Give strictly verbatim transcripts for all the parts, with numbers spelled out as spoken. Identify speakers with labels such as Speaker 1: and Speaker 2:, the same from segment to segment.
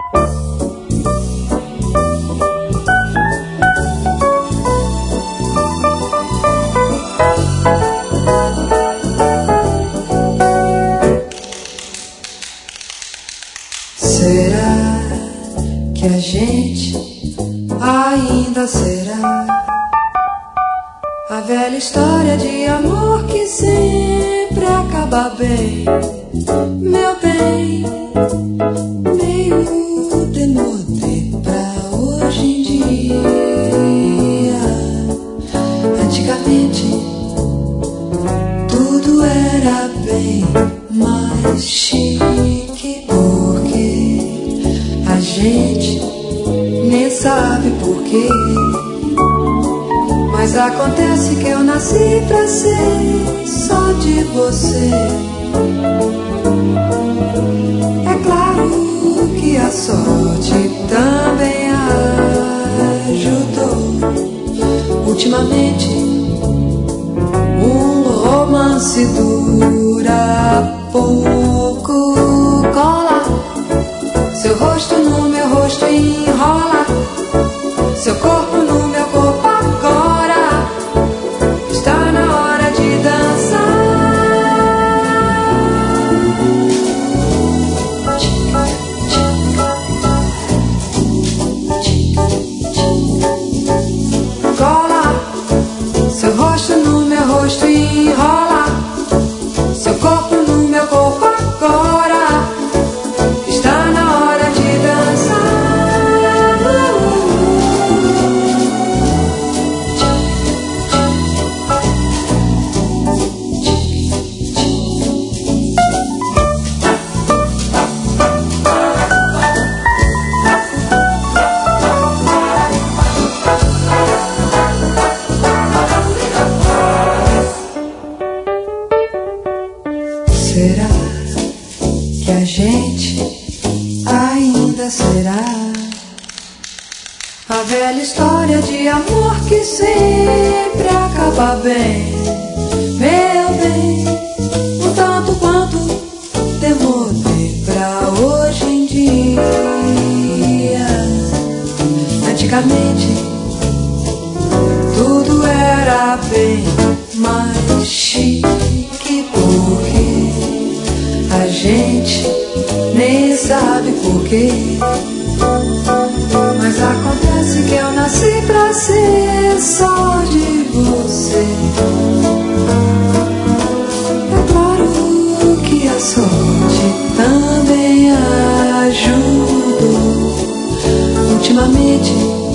Speaker 1: Será que a gente ainda será a velha história de amor que sempre acaba bem, meu bem, meio demodê pra hoje em dia. Antigamente tudo era bem mais chique, porque a gente nem sabe porquê. Mas acontece que eu nasci pra ser só de você. É claro que a sorte também ajudou. Ultimamente um romance dura pouco. Cola seu rosto no meu rosto e enrola seu corpo no meu corpo agora. Está na hora de dançar. Cola seu rosto no meu rosto e enrola seu corpo no meu corpo agora. Está na hora de dançar. Será que a gente ainda será a velha história de amor que sempre acaba bem, meu bem, o tanto quanto demorei pra hoje em dia. Antigamente tudo era bem mais chique, porque a gente nem sabe porquê. Mas acontece que eu nasci pra ser só de você. É claro que a sorte também ajudou. Ultimamente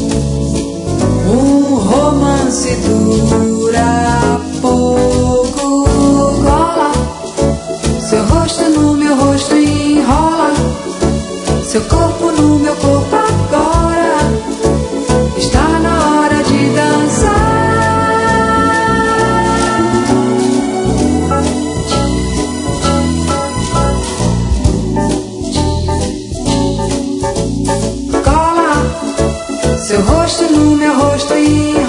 Speaker 1: um romance dura pouco. Cola seu rosto no meu rosto e enrola seu corpo no meu corpo agora. Está na hora de dançar. Cola seu rosto no meu rosto e